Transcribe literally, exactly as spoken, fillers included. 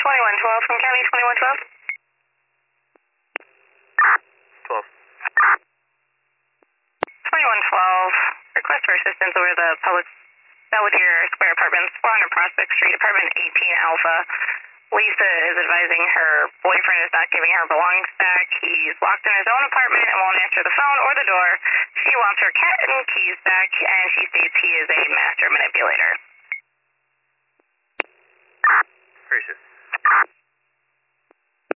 twenty-one twelve from County twenty-one twelve. twelve. twenty-one twelve, request for assistance over the public Belvedere Square Apartments, four hundred Prospect Street, apartment eighteen Alpha. Lisa is advising her boyfriend is not giving her belongings back. He's locked in his own apartment and won't answer the phone or the door. She wants her cat and keys back, and she states he is a master manipulator. Gracious.